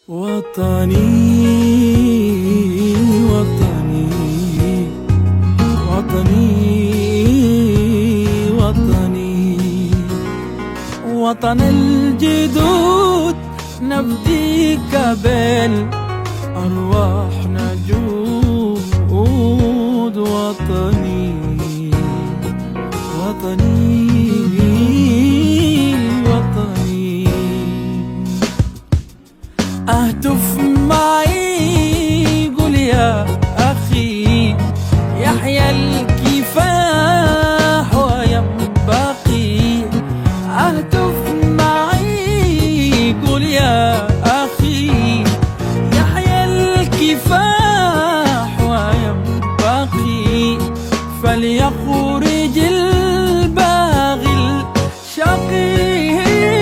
وطني وطني وطني وطني، وطن الجدود نفديك بين أرواحنا جود. وطني وطني وطني، اهتف معي قل يا أخي يحيى الكفاح وينبغي. اهتف معي قل يا أخي يحيى الكفاح وينبغي، فليخرج الباغي الشقي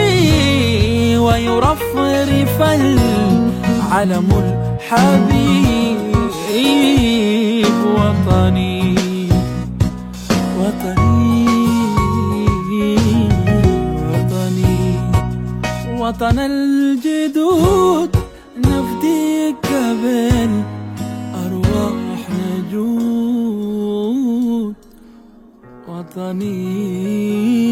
ويرفرف العلم الحبيب. وطني وطني وطني، وطن الجدود نفديك بين أرواحنا جود. وطني